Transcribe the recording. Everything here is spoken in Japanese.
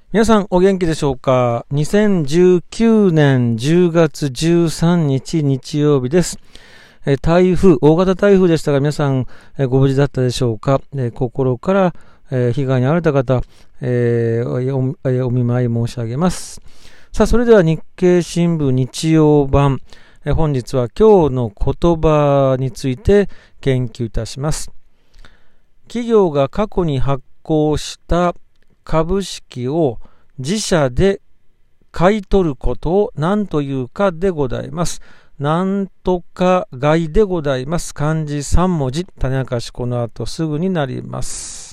皆さんお元気でしょうか。2019年10月13日日曜日です。大型台風でしたが皆さんご無事だったでしょうか。心から被害に遭われた方、お見舞い申し上げます。さあ、それでは日経新聞日曜版、本日は今日の言葉について研究いたします。企業が過去に発行した株式を自社で買い取ることを何というかでございます。なんとか買いでございます。漢字3文字。種明かしこの後すぐになります。